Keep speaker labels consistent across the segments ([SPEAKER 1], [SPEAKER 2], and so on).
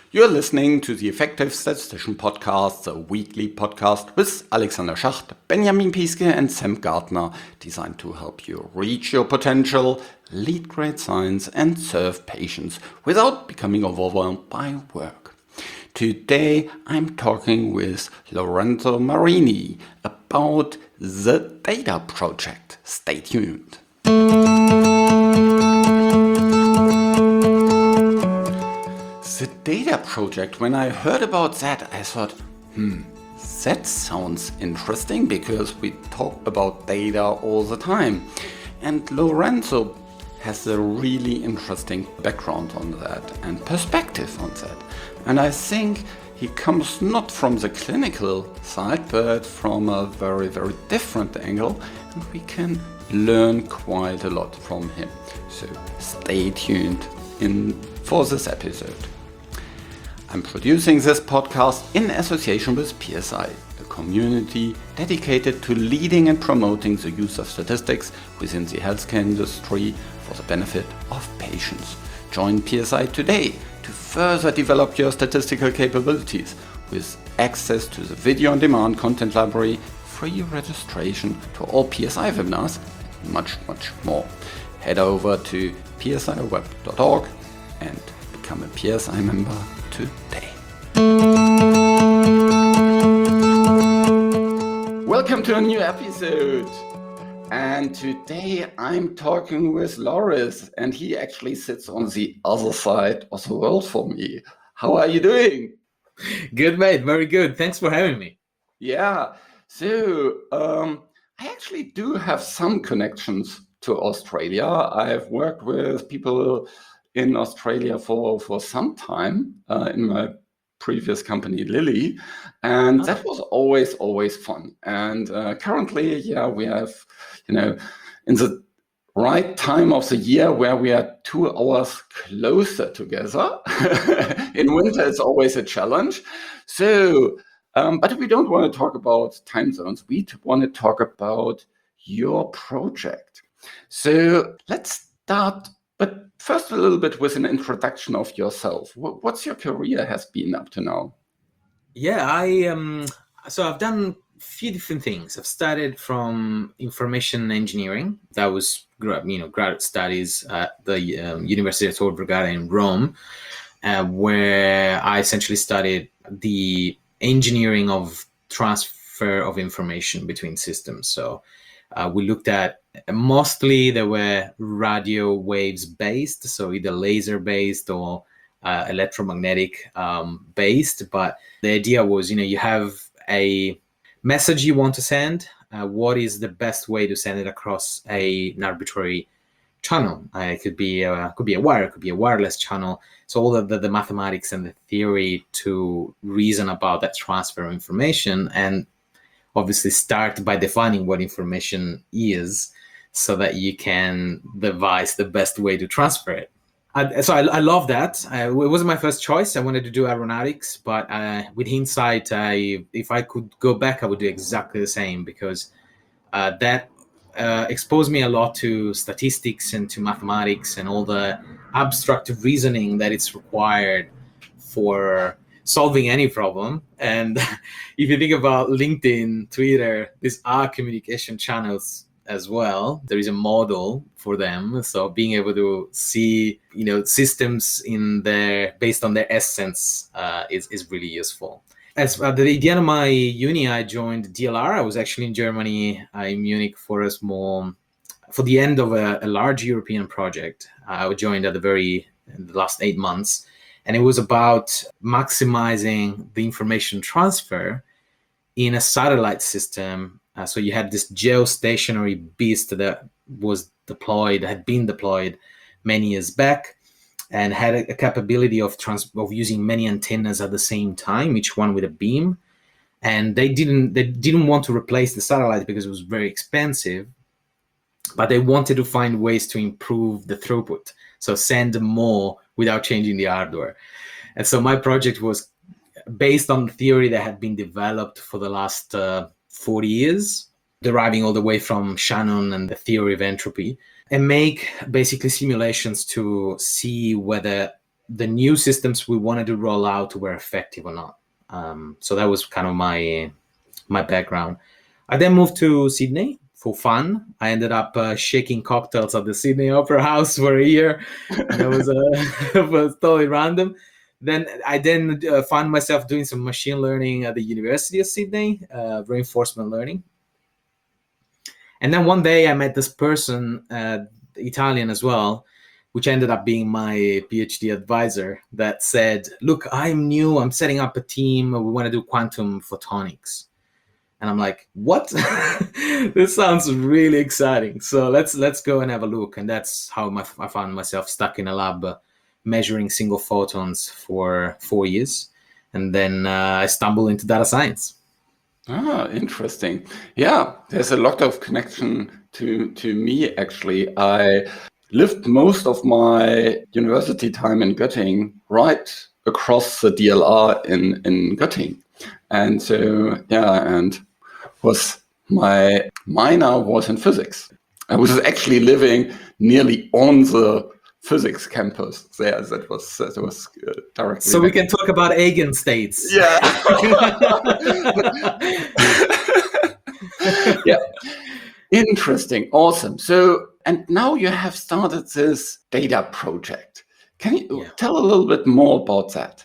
[SPEAKER 1] You're listening to the Effective Statistician Podcast, the weekly podcast with Alexander Schacht, Benjamin Pieske, and Sam Gardner, designed to help you reach your potential, lead great science, and serve patients without becoming overwhelmed by work. Today, I'm talking with Lorenzo Marini about the Data Project. Stay tuned. The Data Project, when I heard about that, I thought, that sounds interesting because we talk about data all the time. And Lorenzo has a really interesting background on that and perspective on that. And I think he comes not from the clinical side, but from a very, very different angle, and we can learn quite a lot from him. So stay tuned for this episode. I'm producing this podcast in association with PSI, a community dedicated to leading and promoting the use of statistics within the healthcare industry for the benefit of patients. Join PSI today to further develop your statistical capabilities with access to the video-on-demand content library, free registration to all PSI webinars, and much, much more. Head over to psiweb.org and become a PSI member today. Welcome to a new episode. And today I'm talking with Loris, and he actually sits on the other side of the world for me. How are you doing?
[SPEAKER 2] Good, mate. Very good. Thanks for having me.
[SPEAKER 1] Yeah. So I actually do have some connections to Australia. I've worked with people in Australia for some time in my previous company, Lilly, and that was always fun. And currently, we have, in the right time of the year where we are 2 hours closer together. In winter, it's always a challenge. So, but we don't want to talk about time zones. We want to talk about your project. So let's start, but first a little bit with an introduction of yourself. What's your career has been up to now?
[SPEAKER 2] Yeah, so I've done a few different things. I've started from information engineering. That was graduate studies at the University of Tor Vergata in Rome, where I essentially studied the engineering of transfer of information between systems. So we looked at, mostly they were radio waves based, so either laser based or electromagnetic based. But the idea was, you have a message you want to send. What is the best way to send it across an arbitrary channel? It could be a wire, it could be a wireless channel. So all the mathematics and the theory to reason about that transfer of information, and obviously start by defining what information is so that you can devise the best way to transfer it. So I love that. It wasn't my first choice. I wanted to do aeronautics, but with hindsight, if I could go back, I would do exactly the same, because that exposed me a lot to statistics and to mathematics and all the abstract reasoning that it's required for solving any problem. And if you think about LinkedIn, Twitter, these are communication channels as well. There is a model for them. So being able to see, systems based on their essence is really useful. At the end of my uni, I joined DLR. I was actually in Germany, in Munich, for the end of a large European project. I joined in the last 8 months. And it was about maximizing the information transfer in a satellite system. So you had this geostationary beast that had been deployed many years back, and had a capability of using many antennas at the same time, each one with a beam. And they didn't want to replace the satellite because it was very expensive, but they wanted to find ways to improve the throughput. So send more without changing the hardware. And so my project was based on the theory that had been developed for the last 40 years, deriving all the way from Shannon and the theory of entropy, and make basically simulations to see whether the new systems we wanted to roll out were effective or not. So that was kind of my background. I then moved to Sydney for fun. I ended up shaking cocktails at the Sydney Opera House for a year. That was was totally random. Then I found myself doing some machine learning at the University of Sydney, reinforcement learning. And then one day I met this person, Italian as well, which ended up being my PhD advisor, that said, look, I'm new, I'm setting up a team, we want to do quantum photonics. And I'm like, what? This sounds really exciting. So let's go and have a look. And that's how I found myself stuck in a lab measuring single photons for 4 years. And then I stumbled into data science.
[SPEAKER 1] Ah, interesting. Yeah, there's a lot of connection to me, actually. I lived most of my university time in Göttingen, right across the DLR in Göttingen. And so, yeah, and my minor was in physics. I was actually living nearly on the physics campus there. That was directly.
[SPEAKER 2] So we can talk about eigenstates.
[SPEAKER 1] Yeah. Yeah. Interesting. Awesome. So, and now you have started this data project. Can you tell a little bit more about that?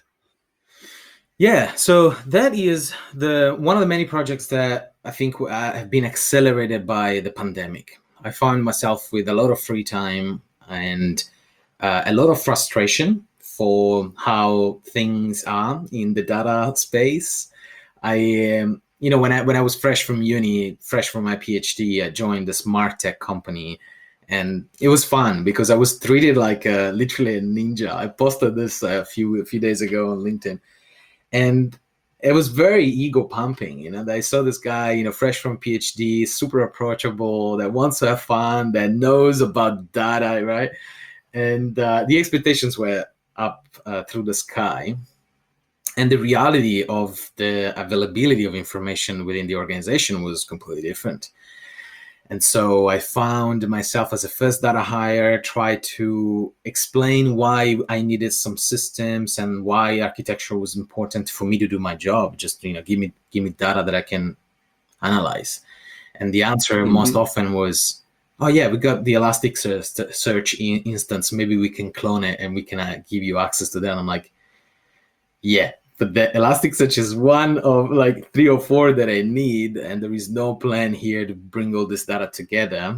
[SPEAKER 2] Yeah, so that is one of the many projects that I think have been accelerated by the pandemic. I found myself with a lot of free time and a lot of frustration for how things are in the data space. When I was fresh from uni, fresh from my PhD, I joined the smart tech company. And it was fun because I was treated like literally a ninja. I posted this a few days ago on LinkedIn. And it was very ego pumping, I saw this guy, fresh from PhD, super approachable, that wants to have fun, that knows about data, right? And the expectations were up through the sky. And the reality of the availability of information within the organization was completely different. And so I found myself as a first data hire, try to explain why I needed some systems and why architecture was important for me to do my job. Just, give me data that I can analyze. And the answer most often was, oh yeah, we got the Elasticsearch instance. Maybe we can clone it and we can give you access to that. And I'm like, yeah. But the Elasticsearch is one of like 3 or 4 that I need, and there is no plan here to bring all this data together.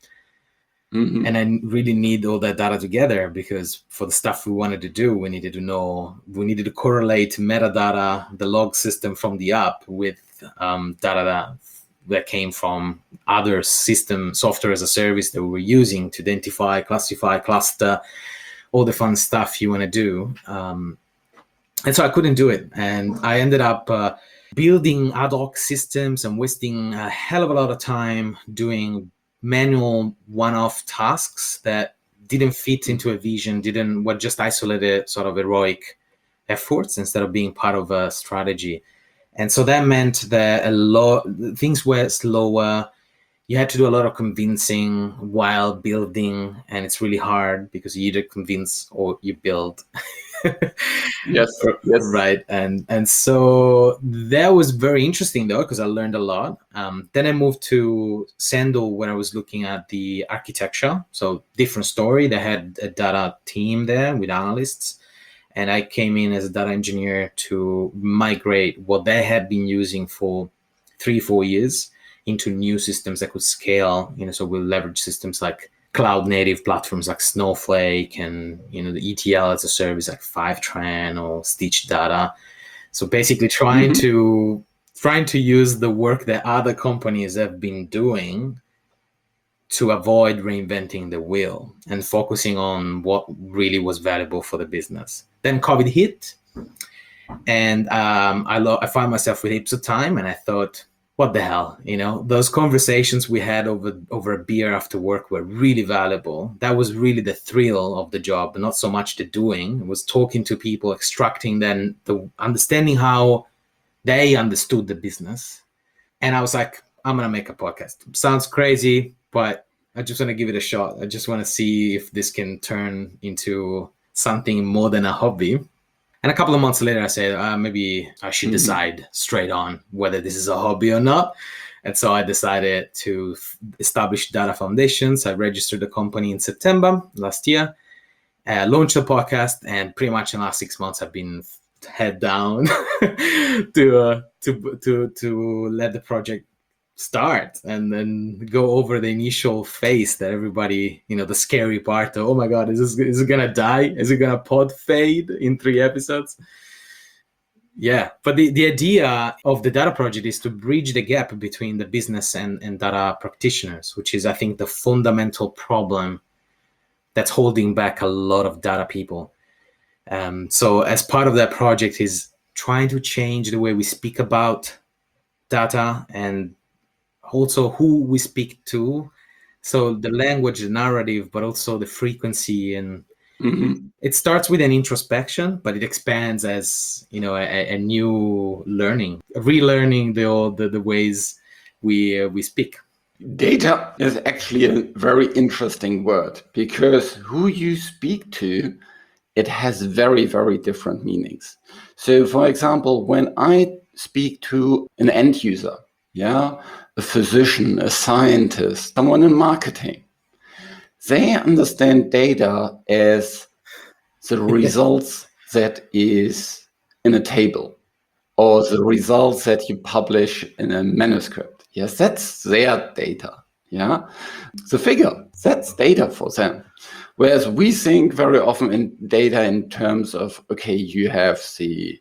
[SPEAKER 2] And I really need all that data together because for the stuff we wanted to do, we needed to correlate metadata, the log system from the app with data that came from other system software as a service that we were using to identify, classify, cluster, all the fun stuff you want to do. And so I couldn't do it. And I ended up building ad hoc systems and wasting a hell of a lot of time doing manual one-off tasks that didn't fit into a vision, were just isolated sort of heroic efforts instead of being part of a strategy. And so that meant that things were slower. You had to do a lot of convincing while building, and it's really hard because you either convince or you build.
[SPEAKER 1] Yes.
[SPEAKER 2] Right. And so that was very interesting though, because I learned a lot. Then I moved to Sendle where I was looking at the architecture. So different story. They had a data team there with analysts. And I came in as a data engineer to migrate what they had been using for 3-4 years into new systems that could scale. So we'll leverage systems like cloud native platforms like Snowflake and the ETL as a service like Fivetran or Stitch Data. So basically trying to use the work that other companies have been doing to avoid reinventing the wheel and focusing on what really was valuable for the business. Then COVID hit, and I found myself with heaps of time, and I thought, what the hell, those conversations we had over a beer after work were really valuable. That was really the thrill of the job, not so much the doing. It was talking to people, extracting then understanding how they understood the business. And I was like, I'm going to make a podcast. Sounds crazy, but I just want to give it a shot. I just want to see if this can turn into something more than a hobby. And a couple of months later, I said, maybe I should decide straight on whether this is a hobby or not. And so I decided to establish Data Foundations. I registered the company in September last year, launched the podcast, and pretty much in the last 6 months, I've been head down to let the project start and then go over the initial phase that everybody, the scary part of, oh my God, is it gonna die? Is it gonna pod fade in 3 episodes? Yeah, but the idea of the data project is to bridge the gap between the business and data practitioners, which is, I think, the fundamental problem that's holding back a lot of data people. So as part of that project is trying to change the way we speak about data and also who we speak to. So the language, the narrative, but also the frequency. And it starts with an introspection, but it expands as, a new learning, relearning the ways we speak.
[SPEAKER 1] Data is actually a very interesting word because who you speak to, it has very, very different meanings. So, for example, when I speak to an end user, a physician, a scientist, someone in marketing, they understand data as the results that is in a table or the results that you publish in a manuscript. Yes, that's their data. Yeah, the figure, that's data for them. Whereas we think very often in data in terms of, okay, you have the,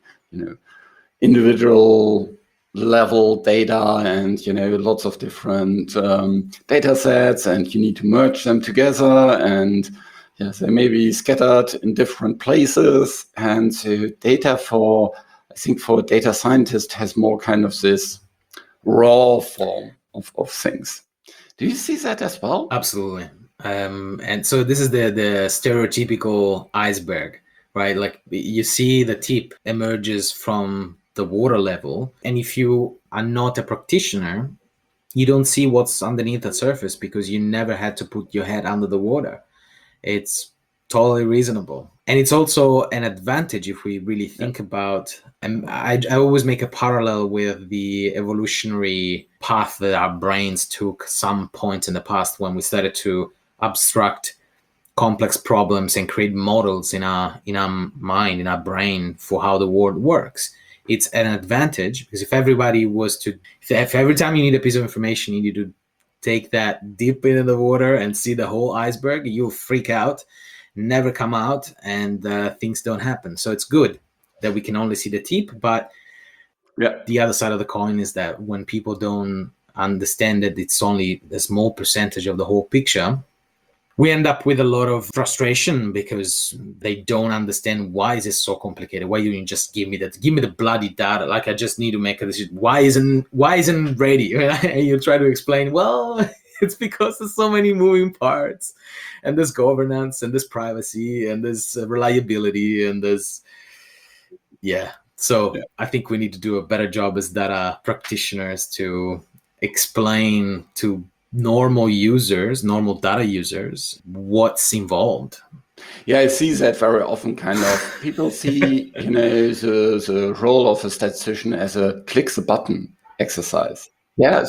[SPEAKER 1] individual level data and, lots of different data sets, and you need to merge them together, and yes, they may be scattered in different places. And so data I think for a data scientist has more kind of this raw form of things. Do you see that as well?
[SPEAKER 2] Absolutely. And so this is the stereotypical iceberg, right? Like you see the tip emerges from the water level. And if you are not a practitioner, you don't see what's underneath the surface because you never had to put your head under the water. It's totally reasonable. And it's also an advantage if we really think about, and I always make a parallel with the evolutionary path that our brains took some point in the past when we started to abstract complex problems and create models in our mind, in our brain for how the world works. It's an advantage because if every time you need a piece of information, you need to take that deep into the water and see the whole iceberg, you'll freak out, never come out, and things don't happen. So it's good that we can only see the tip, but the other side of the coin is that when people don't understand that it's only a small percentage of the whole picture, we end up with a lot of frustration because they don't understand why is this so complicated. Why don't you just give me the bloody data? Like I just need to make a decision. Why isn't ready? And you try to explain, well, it's because there's so many moving parts, and there's governance, and there's privacy, and there's reliability, and there's So I think we need to do a better job as data practitioners to explain to normal data users, what's involved.
[SPEAKER 1] Yeah, I see that very often. Kind of people see, the role of a statistician as a click the button exercise. Yeah,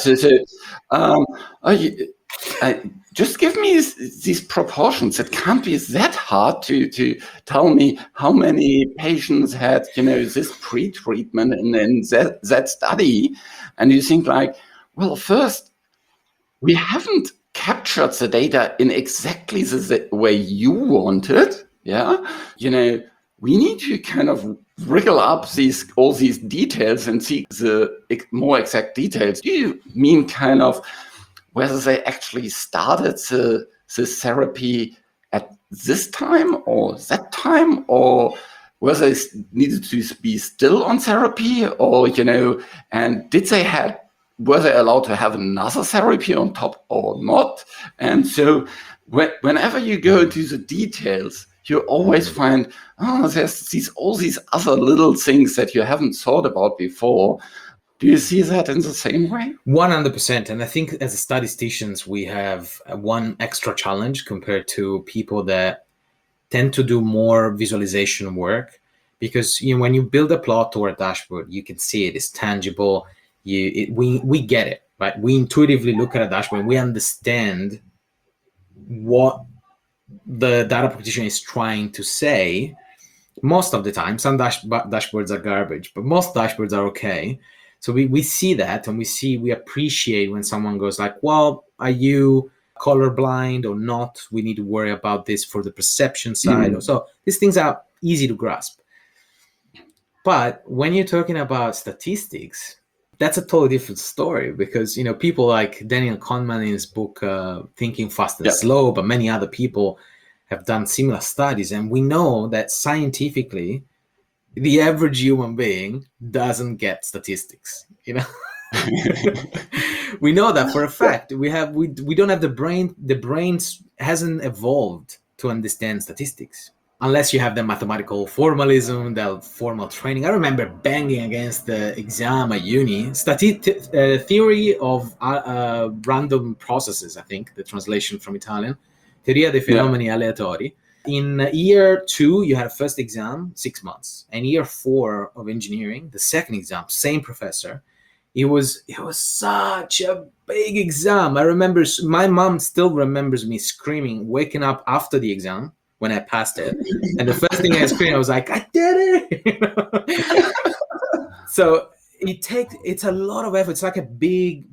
[SPEAKER 1] just give me these proportions. It can't be that hard to tell me how many patients had, this pre-treatment in that study, and you think like, well, first, we haven't captured the data in exactly the way you want it. Yeah. We need to kind of wriggle up all these details and see the more exact details. Do you mean kind of whether they actually started the therapy at this time or that time, or whether they needed to be still on therapy, or, and were they allowed to have another therapy on top or not? And so whenever you go into the details, you always find, there's all these other little things that you haven't thought about before. Do you see that in the same way?
[SPEAKER 2] 100%. And I think as statisticians, we have one extra challenge compared to people that tend to do more visualization work, because when you build a plot or a dashboard, you can see it is tangible. We get it, right? We intuitively look at a dashboard and we understand what the data practitioner is trying to say. Most of the time, some dashboards are garbage, but most dashboards are okay. So we see that, and we appreciate when someone goes like, well, are you colorblind or not? We need to worry about this for the perception side. So these things are easy to grasp. But when you're talking about statistics, that's a totally different story, because people like Daniel Kahneman in his book Thinking Fast and Slow, but many other people have done similar studies, and we know that scientifically the average human being doesn't get statistics. We know that for a fact. We don't have the brain hasn't evolved to understand statistics unless you have the mathematical formalism, the formal training. I remember banging against the exam at uni, theory of random processes, I think, the translation from Italian, teoria dei fenomeni aleatori. In year 2, you had a first exam, 6 months. And year 4 of engineering, the second exam, same professor. It was such a big exam. I remember my mom still remembers me screaming, waking up after the exam when I passed it. And the first thing I screamed, I was like, I did it! So it's a lot of effort. It's like a big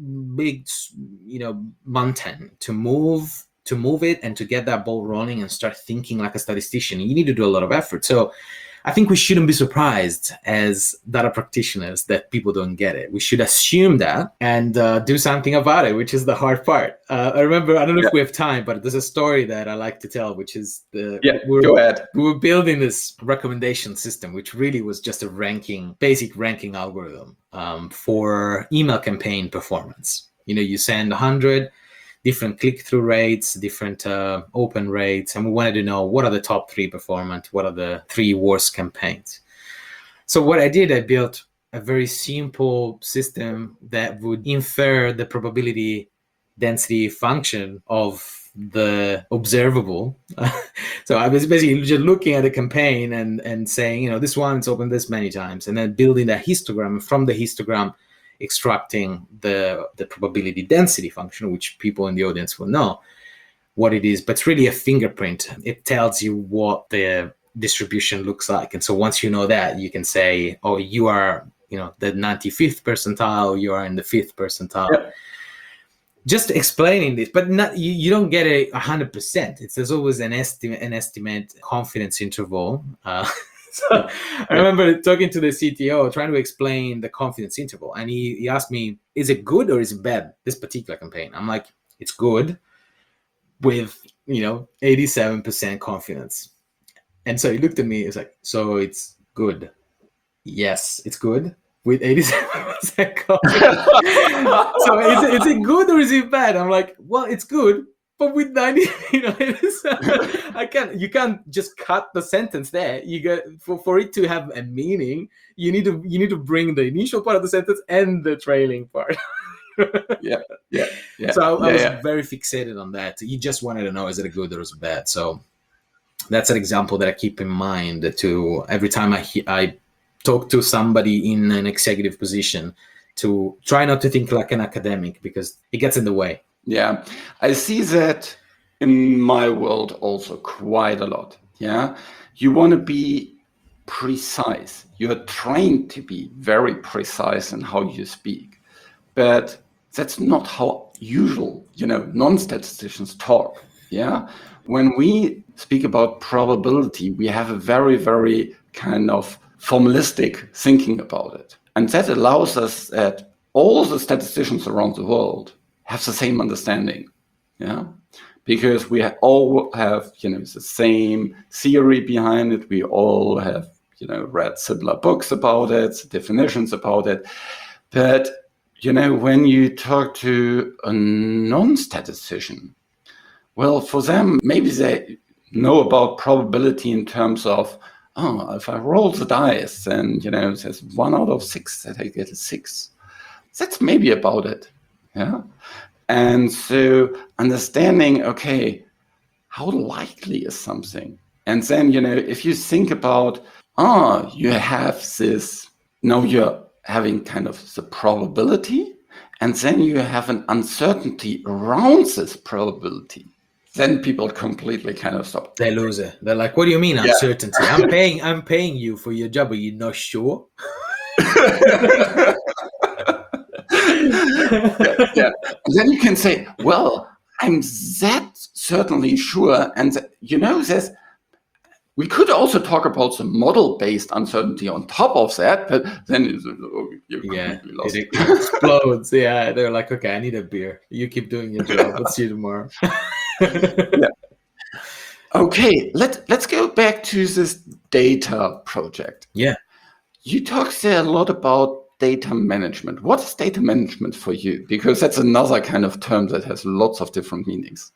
[SPEAKER 2] mountain to move it and to get that ball rolling and start thinking like a statistician. You need to do a lot of effort. So I think we shouldn't be surprised as data practitioners that people don't get it. We should assume that and do something about it, which is the hard part. I remember, I don't know if we have time, but there's a story that I like to tell, which is
[SPEAKER 1] go ahead.
[SPEAKER 2] We were building this recommendation system, which really was just a basic ranking algorithm for email campaign performance. You send 100 different click-through rates, different open rates, and we wanted to know what are the top 3 performant, what are the 3 worst campaigns. So what I did, I built a very simple system that would infer the probability density function of the observable. So I was basically just looking at the campaign and saying, this one's opened this many times, and then building a histogram, from the histogram extracting the probability density function, which people in the audience will know what it is, but it's really a fingerprint. It tells you what the distribution looks like. And so once you know that, you can say, oh, you are, the 95th percentile, you are in the 5th percentile. Yep. Just explaining this, but you don't get it 100%. There's always an estimate confidence interval. So I remember talking to the CTO, trying to explain the confidence interval. And he asked me, is it good or is it bad, this particular campaign? I'm like, it's good with, 87% confidence. And so he looked at me, he's like, so it's good? Yes, it's good with 87% confidence. So is it good or is it bad? I'm like, well, it's good. But with 90, you can't just cut the sentence there. You got for it to have a meaning, you need to bring the initial part of the sentence and the trailing part.
[SPEAKER 1] Yeah.
[SPEAKER 2] So I was very fixated on that. You just wanted to know, is it a good or is it bad? So that's an example that I keep in mind to every time I talk to somebody in an executive position, to try not to think like an academic, because it gets in the way.
[SPEAKER 1] Yeah, I see that in my world also quite a lot. Yeah, you want to be precise. You're trained to be very precise in how you speak, but that's not how usual, non-statisticians talk. Yeah, when we speak about probability, we have a very, very kind of formalistic thinking about it, and that allows us that all the statisticians around the world have the same understanding, because we all have, the same theory behind it. We all have, read similar books about it, definitions about it. But, when you talk to a non-statistician, well, for them, maybe they know about probability in terms of, if I roll the dice and, there's 1 out of 6 that I get a 6. That's maybe about it. Yeah. And so understanding, okay, how likely is something? And then, if you think about, you have this, now you're having kind of the probability, and then you have an uncertainty around this probability. Then people completely kind of stop.
[SPEAKER 2] They lose it. They're like, "What do you mean uncertainty? I'm paying you for your job, but you're not sure."
[SPEAKER 1] Yeah. And then you can say, well, I'm that certainly sure. And we could also talk about the model-based uncertainty on top of that, but then you're completely lost.
[SPEAKER 2] It explodes. Yeah, they're like, okay, I need a beer. You keep doing your job. Let's see you tomorrow.
[SPEAKER 1] Yeah. Okay, let's go back to this data project.
[SPEAKER 2] Yeah.
[SPEAKER 1] You talked there a lot about data management. What is data management for you? Because that's another kind of term that has lots of different meanings.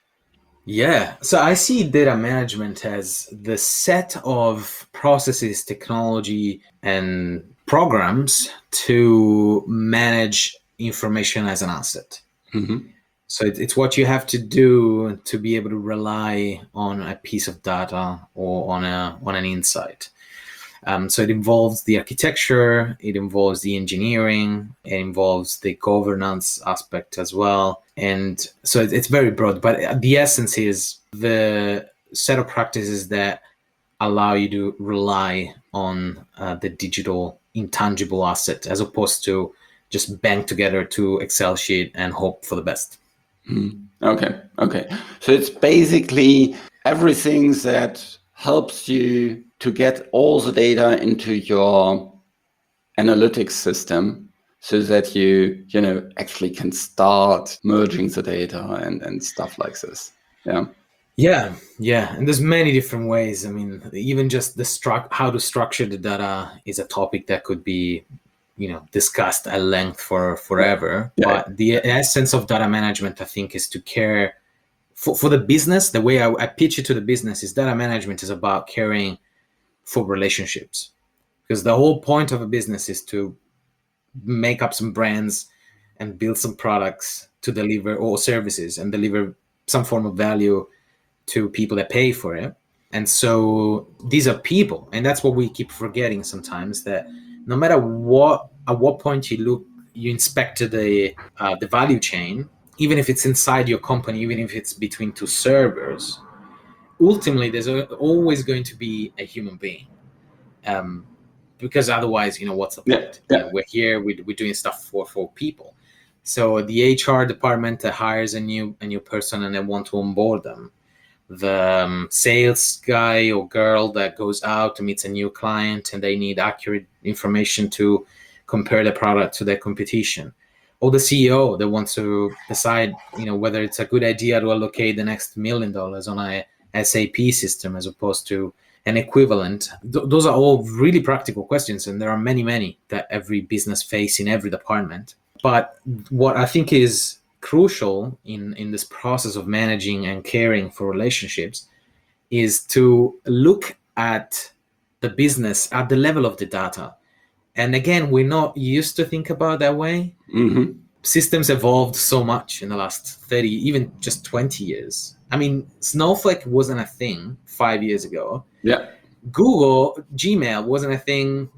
[SPEAKER 2] Yeah. So I see data management as the set of processes, technology, and programs to manage information as an asset.
[SPEAKER 1] Mm-hmm.
[SPEAKER 2] So it's what you have to do to be able to rely on a piece of data or on an insight. So it involves the architecture, it involves the engineering, it involves the governance aspect as well. And so it's very broad, but the essence is the set of practices that allow you to rely on the digital intangible asset as opposed to just bang together to Excel sheet and hope for the best.
[SPEAKER 1] Okay. So it's basically everything that helps you to get all the data into your analytics system so that you actually can start merging the data and stuff like this. Yeah.
[SPEAKER 2] And there's many different ways. I mean, even just how to structure the data is a topic that could be discussed at length for forever.
[SPEAKER 1] Yeah.
[SPEAKER 2] But the essence of data management, I think, is to care for the business. The way I pitch it to the business is data management is about caring for relationships, because the whole point of a business is to make up some brands and build some products to deliver, or services, and deliver some form of value to people that pay for it. And so these are people, and that's what we keep forgetting sometimes, that no matter at what point you inspect the value chain, even if it's inside your company, even if it's between two servers, ultimately there's always going to be a human being, because otherwise, what's the point?
[SPEAKER 1] Yeah.
[SPEAKER 2] We're here, we're doing stuff for people. So the HR department that hires a new person and they want to onboard them, the sales guy or girl that goes out to meet a new client and they need accurate information to compare the product to their competition, or the CEO that wants to decide, whether it's a good idea to allocate the next $1 million on a SAP system as opposed to an equivalent. Those are all really practical questions, and there are many that every business face in every department. But what I think is crucial in this process of managing and caring for relationships is to look at the business at the level of the data. And again, we're not used to think about that way.
[SPEAKER 1] Mm-hmm.
[SPEAKER 2] Systems evolved so much in the last 30, even just 20 years. I mean, Snowflake wasn't a thing 5 years ago.
[SPEAKER 1] Yeah.
[SPEAKER 2] Gmail wasn't a thing,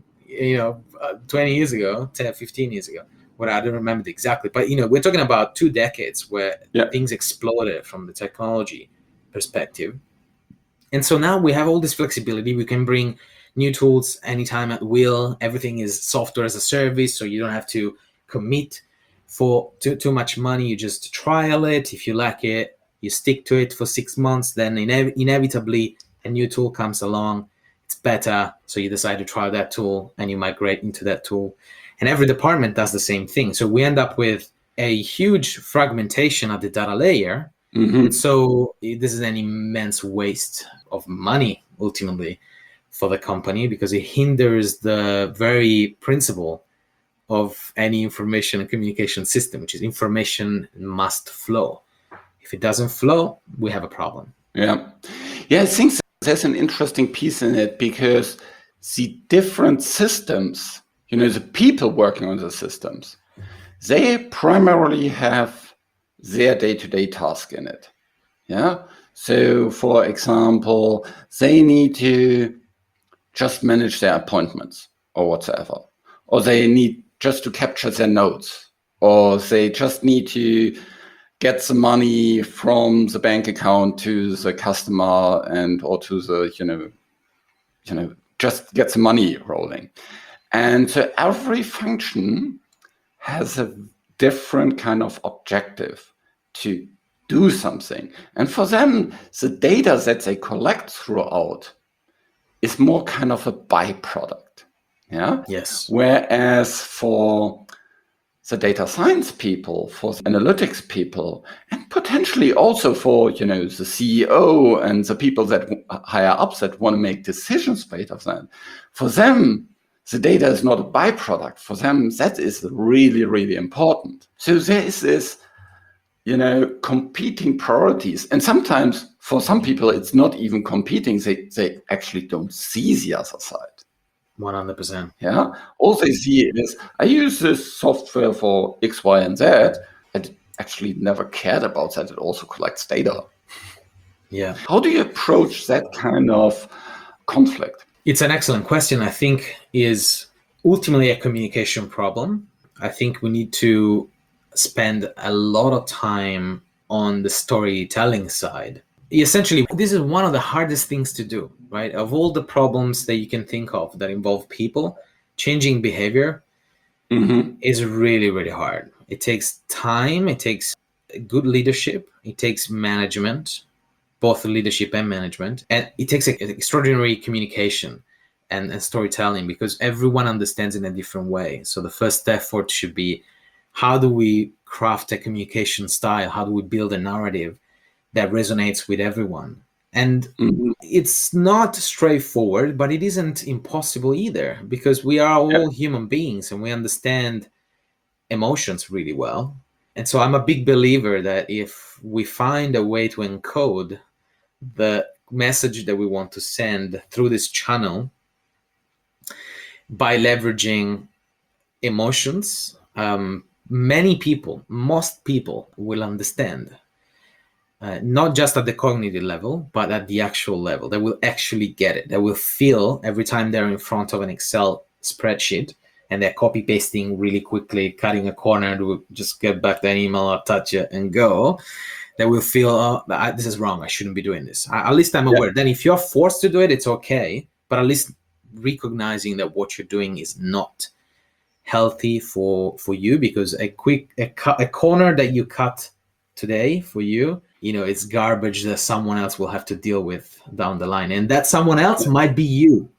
[SPEAKER 2] 20 years ago, 10, 15 years ago. Well, I don't remember exactly, but we're talking about 2 decades where things exploded from the technology perspective. And so now we have all this flexibility. We can bring new tools anytime at will. Everything is software as a service, so you don't have to commit for too much money. You just trial it. If you like it, you stick to it for 6 months. Then inevitably a new tool comes along. It's better, so you decide to try that tool and you migrate into that tool. And every department does the same thing. So we end up with a huge fragmentation at the data layer. Mm-hmm. So this is an immense waste of money, ultimately, for the company, because it hinders the very principle of any information and communication system, which is information must flow. If it doesn't flow, we have a problem.
[SPEAKER 1] Yeah, I think there's an interesting piece in it, because the different systems, the people working on the systems, they primarily have their day-to-day task in it. Yeah. So, for example, they need to just manage their appointments or whatsoever, or they need just to capture their notes, or they just need to get the money from the bank account to the customer and or to the just get the money rolling. And so every function has a different kind of objective to do something. And for them, the data that they collect throughout is more kind of a byproduct. Yeah.
[SPEAKER 2] Yes.
[SPEAKER 1] Whereas for the data science people, for the analytics people, and potentially also for the CEO and the people that higher ups that want to make decisions based of that, for them the data is not a byproduct. For them that is really, really important. So there is this competing priorities, and sometimes for some people it's not even competing. They actually don't see the other side.
[SPEAKER 2] 100%.
[SPEAKER 1] Yeah. All they see is, I use this software for X, Y, and Z. I actually never cared about that. It also collects data.
[SPEAKER 2] Yeah.
[SPEAKER 1] How do you approach that kind of conflict?
[SPEAKER 2] It's an excellent question. I think is ultimately a communication problem. I think we need to spend a lot of time on the storytelling side. Essentially, this is one of the hardest things to do, right? Of all the problems that you can think of that involve people, changing behavior is really, really hard. It takes time, it takes good leadership, it takes management, both leadership and management, and it takes extraordinary communication and storytelling, because everyone understands in a different way. So the first effort should be, how do we craft a communication style? How do we build a narrative that resonates with everyone? And it's not straightforward, but it isn't impossible either, because we are all human beings and we understand emotions really well. And so I'm a big believer that if we find a way to encode the message that we want to send through this channel by leveraging emotions, most people will understand. Not just at the cognitive level, but at the actual level. They will actually get it. They will feel every time they're in front of an Excel spreadsheet and they're copy pasting really quickly, cutting a corner to just get back that email, touch it and go. They will feel, oh, this is wrong. I shouldn't be doing this. At least I'm aware. Then if you're forced to do it, it's okay. But at least recognizing that what you're doing is not healthy for you, because a corner that you cut today for you, it's garbage that someone else will have to deal with down the line, and that someone else might be you.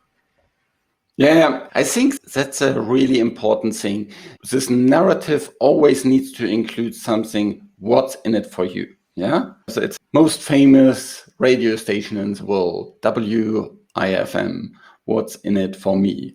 [SPEAKER 1] Yeah, I think that's a really important thing. This narrative always needs to include something, what's in it for you. Yeah, so it's most famous radio station in the world, WIFM. What's in it for me?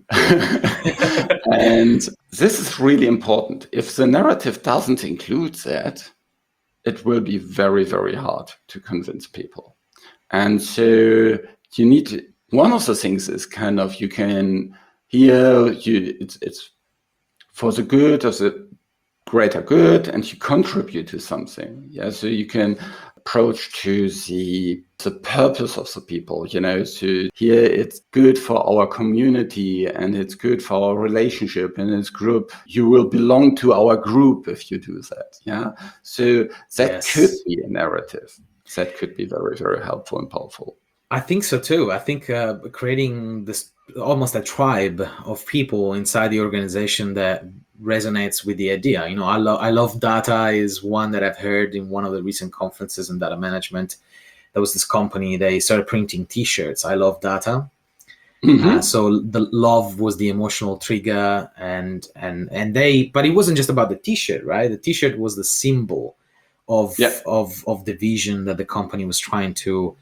[SPEAKER 1] And this is really important. If the narrative doesn't include that, it will be very, very hard to convince people. And so you need to, one of the things is kind of, you can hear it's for the good of the greater good, and you contribute to something. Yeah, so you can approach to the purpose of the people, so here it's good for our community and it's good for our relationship and its group. You will belong to our group if you do that. Yeah, so that could be a narrative that could be very, very helpful and powerful.
[SPEAKER 2] I think so too. I think creating this almost a tribe of people inside the organization that resonates with the idea. I love data is one that I've heard in one of the recent conferences in data management. There was this company, they started printing T-shirts. I love data. So the love was the emotional trigger, but it wasn't just about the T-shirt, right? The T-shirt was the symbol of the vision that the company was trying to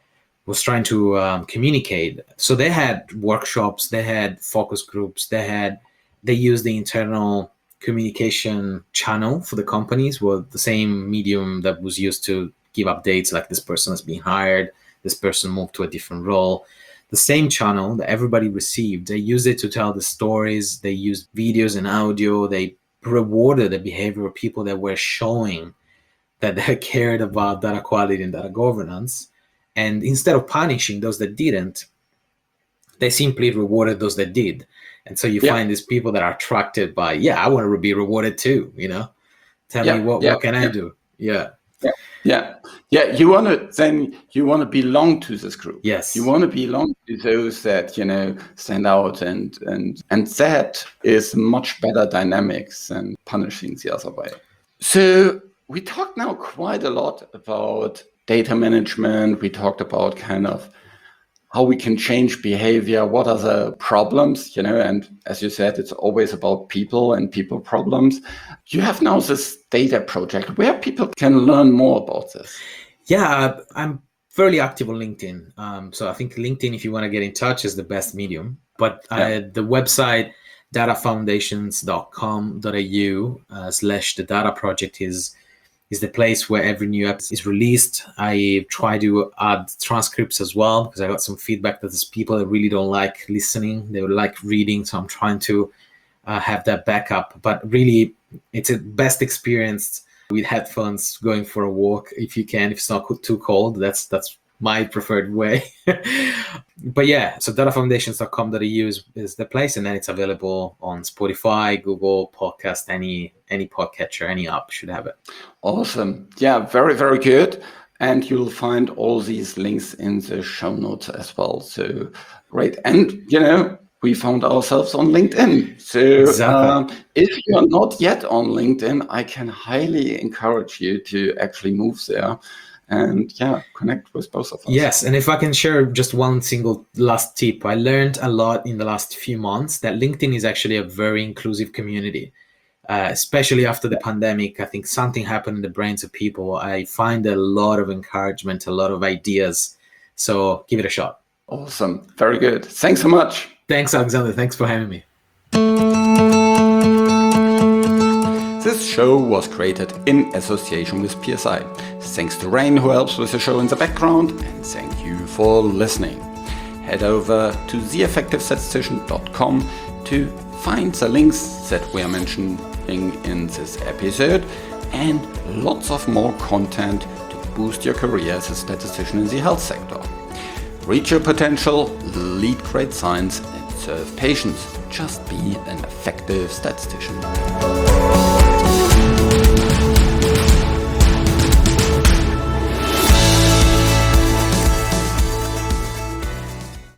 [SPEAKER 2] communicate. So they had workshops, they had focus groups, they used the internal communication channel for the companies, with the same medium that was used to give updates, like this person has been hired, this person moved to a different role. The same channel that everybody received, they used it to tell the stories, they used videos and audio, they rewarded the behavior of people that were showing that they cared about data quality and data governance. And instead of punishing those that didn't, they simply rewarded those that did. And so you find these people that are attracted by, I want to be rewarded too, Tell me what can I do? Yeah.
[SPEAKER 1] You want to belong to this group.
[SPEAKER 2] Yes.
[SPEAKER 1] You want to belong to those that, stand out, and that is much better dynamics than punishing the other way. So we talked now quite a lot about data management. We talked about kind of how we can change behavior, what are the problems, and as you said, it's always about people and people problems. You have now this data project where people can learn more about this.
[SPEAKER 2] Yeah, I'm fairly active on LinkedIn. So I think LinkedIn, if you want to get in touch, is the best medium. But the website, datafoundations.com.au/the data project is the place where every new episode is released. I try to add transcripts as well, because I got some feedback that there's people that really don't like listening. They would like reading. So I'm trying to have that backup. But really, it's a best experience with headphones going for a walk if you can, if it's not too cold. That's my preferred way. But so datafoundations.com.au is the place, and then it's available on Spotify, Google Podcast, any podcatcher, any app should have it.
[SPEAKER 1] Awesome. Yeah, very, very good. And you'll find all these links in the show notes as well. So great. And, we found ourselves on LinkedIn. So
[SPEAKER 2] exactly.
[SPEAKER 1] If you're not yet on LinkedIn, I can highly encourage you to actually move there and connect with both of us.
[SPEAKER 2] Yes, and if I can share just one single last tip, I learned a lot in the last few months that LinkedIn is actually a very inclusive community, especially after the pandemic. I think something happened in the brains of people. I find a lot of encouragement, a lot of ideas. So give it a shot.
[SPEAKER 1] Awesome. Very good. Thanks so much.
[SPEAKER 2] Thanks, Alexander. Thanks for having me.
[SPEAKER 1] This show was created in association with PSI. Thanks to Rain, who helps with the show in the background, and thank you for listening. Head over to theeffectivestatistician.com to find the links that we are mentioning in this episode and lots of more content to boost your career as a statistician in the health sector. Reach your potential, lead great science, and serve patients. Just be an effective statistician.